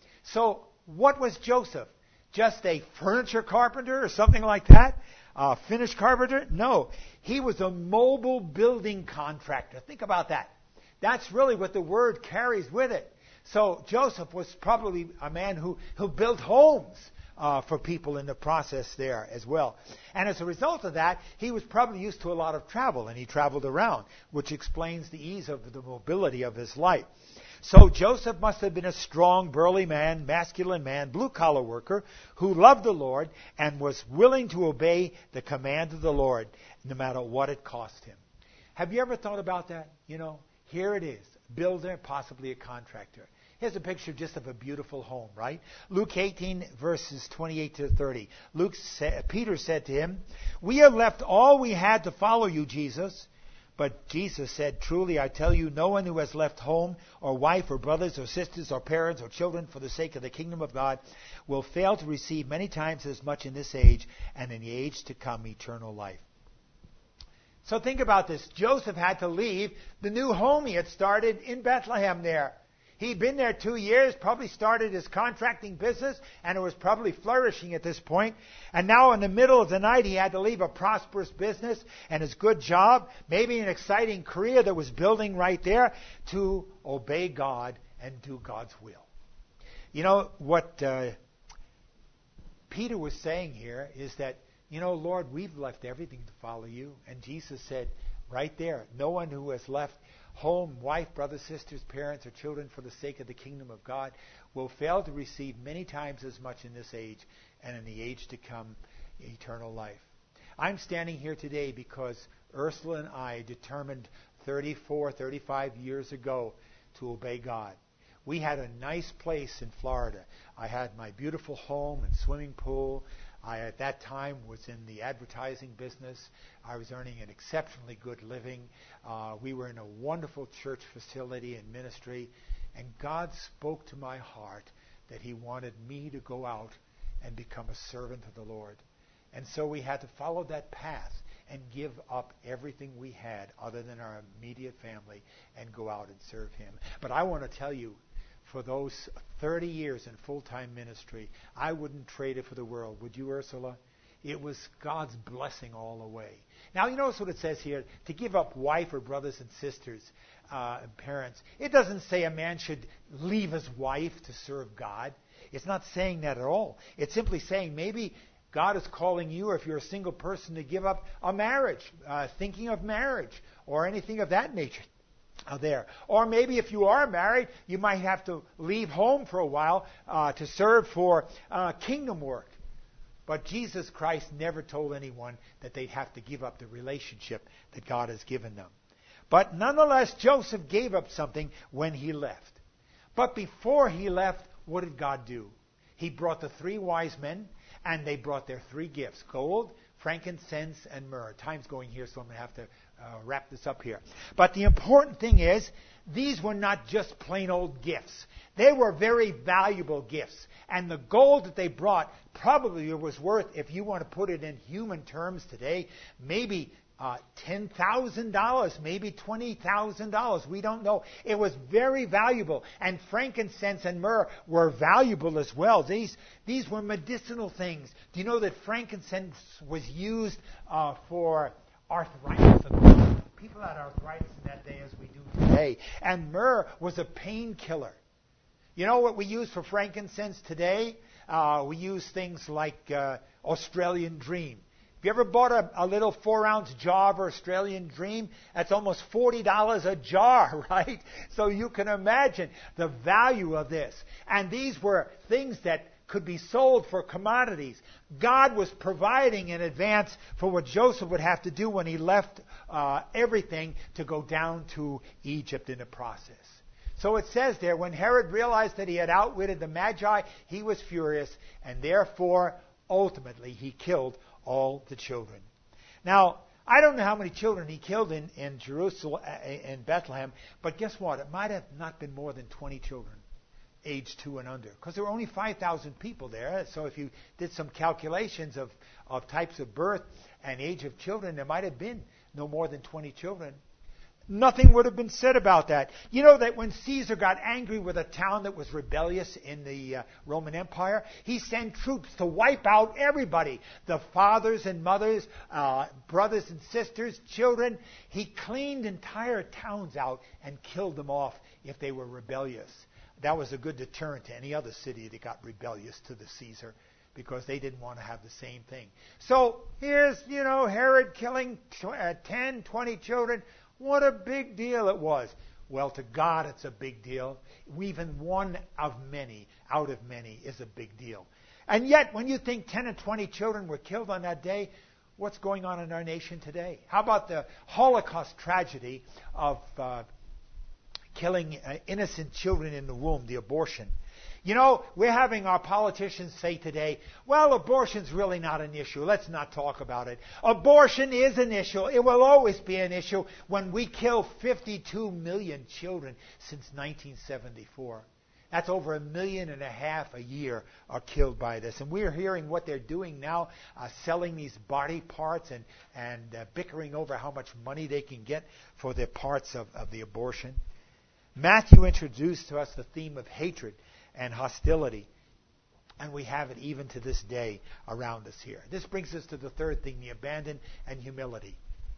So what was Joseph? Just a furniture carpenter or something like that? A finished carpenter? No. He was a mobile building contractor. Think about that. That's really what the word carries with it. So Joseph was probably a man who, who built homes uh, for people in the process there as well. And as a result of that, he was probably used to a lot of travel, and he traveled around, which explains the ease of the mobility of his life. So Joseph must have been a strong, burly man, masculine man, blue-collar worker, who loved the Lord and was willing to obey the command of the Lord, no matter what it cost him. Have you ever thought about that? You know, here it is, builder, possibly a contractor. Here's a picture just of a beautiful home, right? Luke eighteen, verses twenty-eight to thirty. Luke sa- Peter said to him, "We have left all we had to follow you, Jesus." But Jesus said, "Truly I tell you, no one who has left home or wife or brothers or sisters or parents or children for the sake of the kingdom of God will fail to receive many times as much in this age and in the age to come eternal life." So think about this. Joseph had to leave the new home he had started in Bethlehem there. He'd been there two years, probably started his contracting business, and it was probably flourishing at this point. And now in the middle of the night, he had to leave a prosperous business and his good job, maybe an exciting career that was building right there, to obey God and do God's will. You know, what uh, Peter was saying here is that, you know, Lord, we've left everything to follow you. And Jesus said right there, no one who has left home, wife, brothers, sisters, parents, or children for the sake of the kingdom of God will fail to receive many times as much in this age and in the age to come eternal life. I'm standing here today because Ursula and I determined thirty-four, thirty-five years ago to obey God. We had a nice place in Florida. I had my beautiful home and swimming pool. I, at that time, was in the advertising business. I was earning an exceptionally good living. Uh, we were in a wonderful church facility and ministry. And God spoke to my heart that He wanted me to go out and become a servant of the Lord. And so we had to follow that path and give up everything we had other than our immediate family and go out and serve Him. But I want to tell you, for those thirty years in full-time ministry. I wouldn't trade it for the world. Would you, Ursula? It was God's blessing all the way. Now, you notice what it says here, to give up wife or brothers and sisters uh, and parents. It doesn't say a man should leave his wife to serve God. It's not saying that at all. It's simply saying maybe God is calling you, or if you're a single person, to give up a marriage, uh, thinking of marriage, or anything of that nature uh, there. Or maybe if you are married, you might have to leave home for a while uh, to serve for uh, kingdom work. But Jesus Christ never told anyone that they'd have to give up the relationship that God has given them. But nonetheless, Joseph gave up something when he left. But before he left, what did God do? He brought the three wise men, and they brought their three gifts: gold, frankincense, and myrrh. Time's going here, so I'm going to have to uh, wrap this up here. But the important thing is, these were not just plain old gifts. They were very valuable gifts. And the gold that they brought probably was worth, if you want to put it in human terms today, maybe uh, ten thousand dollars, maybe twenty thousand dollars. We don't know. It was very valuable. And frankincense and myrrh were valuable as well. These, these were medicinal things. Do you know that frankincense was used uh, for arthritis? People had arthritis in that day as we do today. And myrrh was a painkiller. You know what we use for frankincense today? Uh, we use things like uh, Australian Dream. Have you ever bought a, a little four-ounce jar of Australian Dream? That's almost forty dollars a jar, right? So you can imagine the value of this. And these were things that could be sold for commodities. God was providing in advance for what Joseph would have to do when he left uh, everything to go down to Egypt in the process. So it says there, when Herod realized that he had outwitted the Magi, he was furious, and therefore, ultimately, he killed all the children. Now, I don't know how many children he killed in, in Jerusalem, in Bethlehem, but guess what? It might have not been more than twenty children, age two and under, because there were only five thousand people there. So if you did some calculations of, of types of birth and age of children, there might have been no more than twenty children. Nothing would have been said about that. You know that when Caesar got angry with a town that was rebellious in the uh, Roman Empire, he sent troops to wipe out everybody. The fathers and mothers, uh, brothers and sisters, children. He cleaned entire towns out and killed them off if they were rebellious. That was a good deterrent to any other city that got rebellious to the Caesar, because they didn't want to have the same thing. So here's, you know, Herod killing ten, twenty children. What a big deal it was. Well, to God it's a big deal. Even one of many, out of many, is a big deal. And yet, when you think ten and twenty children were killed on that day, what's going on in our nation today? How about the Holocaust tragedy of uh, killing uh, innocent children in the womb, the abortion? You know, we're having our politicians say today, well, abortion's really not an issue. Let's not talk about it. Abortion is an issue. It will always be an issue when we kill fifty-two million children since nineteen seventy-four. That's over a million and a half a year are killed by this. And we're hearing what they're doing now, uh, selling these body parts and, and uh, bickering over how much money they can get for their parts of, of the abortion. Matthew introduced to us the theme of hatred and hostility. And we have it even to this day around us here. This brings us to the third thing, the abandon and humility.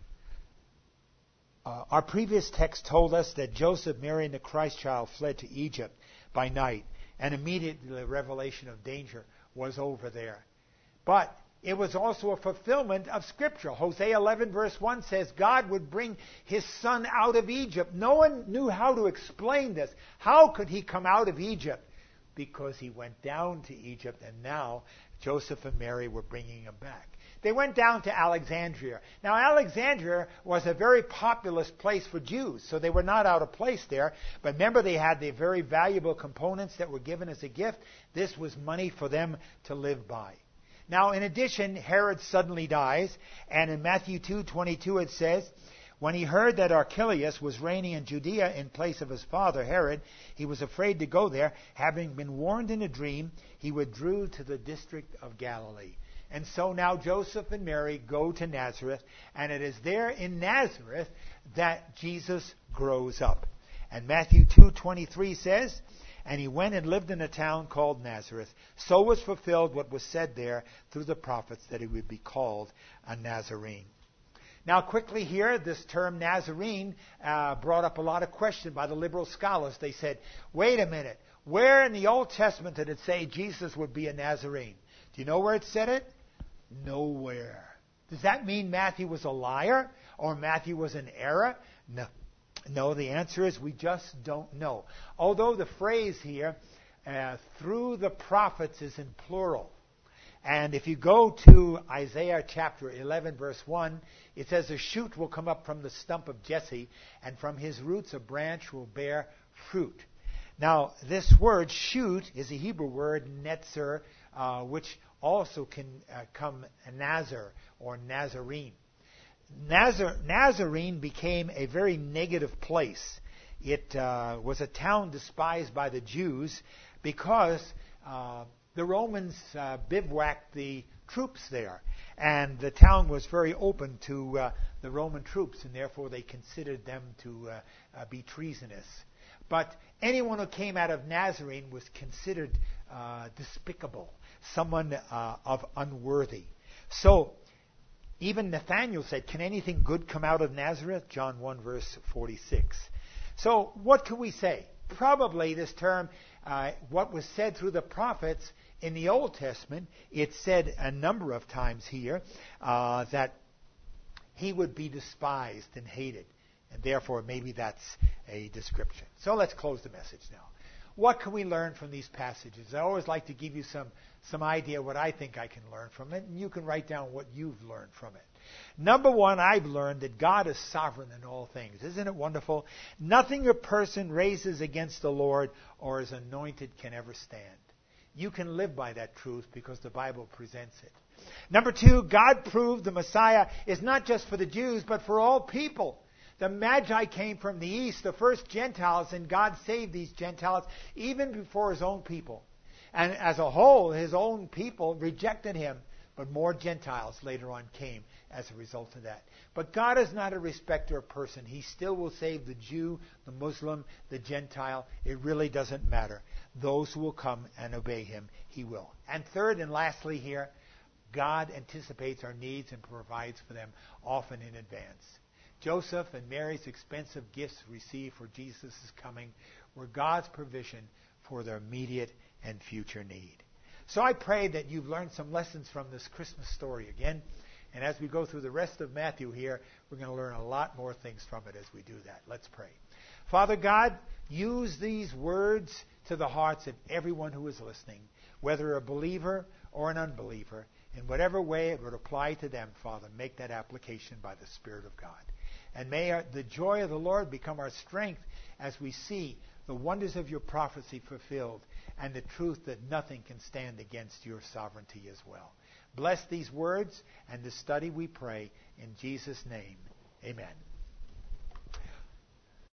Uh, our previous text told us that Joseph, Mary, and the Christ child fled to Egypt by night. And immediately the revelation of danger was over there. But it was also a fulfillment of Scripture. Hosea eleven verse one says God would bring His Son out of Egypt. No one knew how to explain this. How could He come out of Egypt? Because He went down to Egypt, and now Joseph and Mary were bringing Him back. They went down to Alexandria. Now, Alexandria was a very populous place for Jews, so they were not out of place there. But remember, they had the very valuable components that were given as a gift. This was money for them to live by. Now, in addition, Herod suddenly dies, and in Matthew two twenty-two it says, when he heard that Archelaus was reigning in Judea in place of his father Herod, he was afraid to go there. Having been warned in a dream, he withdrew to the district of Galilee. And so now Joseph and Mary go to Nazareth, and it is there in Nazareth that Jesus grows up. And Matthew two twenty-three says, and he went and lived in a town called Nazareth. So was fulfilled what was said there through the prophets, that he would be called a Nazarene. Now, quickly here, this term Nazarene uh, brought up a lot of question by the liberal scholars. They said, wait a minute, where in the Old Testament did it say Jesus would be a Nazarene? Do you know where it said it? Nowhere. Does that mean Matthew was a liar or Matthew was in error? No. No, the answer is we just don't know. Although the phrase here, uh, through the prophets, is in plural. And if you go to Isaiah chapter eleven, verse one, it says, a shoot will come up from the stump of Jesse, and from his roots a branch will bear fruit. Now, this word shoot is a Hebrew word, netzer, uh, which also can uh, come Nazar or Nazarene. Nazar, Nazarene became a very negative place. It uh, was a town despised by the Jews because uh, the Romans uh, bivouacked the troops there. And the town was very open to uh, the Roman troops, and therefore they considered them to uh, uh, be treasonous. But anyone who came out of Nazarene was considered uh, despicable, someone uh, of unworthy. So, even Nathanael said, can anything good come out of Nazareth? John one, verse forty-six. So, what can we say? Probably this term, uh, what was said through the prophets in the Old Testament, it's said a number of times here uh, that he would be despised and hated. And therefore, maybe that's a description. So let's close the message now. What can we learn from these passages? I always like to give you some, some idea what I think I can learn from it, and you can write down what you've learned from it. Number one, I've learned that God is sovereign in all things. Isn't it wonderful? Nothing a person raises against the Lord or is anointed can ever stand. You can live by that truth because the Bible presents it. Number two, God proved the Messiah is not just for the Jews, but for all people. The Magi came from the east, the first Gentiles, and God saved these Gentiles even before his own people. And as a whole, his own people rejected him, but more Gentiles later on came as a result of that. But God is not a respecter of person. He still will save the Jew, the Muslim, the Gentile. It really doesn't matter. Those who will come and obey him, he will. And third and lastly here, God anticipates our needs and provides for them often in advance. Joseph and Mary's expensive gifts received for Jesus' coming were God's provision for their immediate and future need. So I pray that you've learned some lessons from this Christmas story again. And as we go through the rest of Matthew here, we're going to learn a lot more things from it as we do that. Let's pray. Father God, use these words to the hearts of everyone who is listening, whether a believer or an unbeliever. In whatever way it would apply to them, Father, make that application by the Spirit of God. And may our, the joy of the Lord become our strength as we see the wonders of your prophecy fulfilled and the truth that nothing can stand against your sovereignty as well. Bless these words and the study, we pray, in Jesus' name. Amen.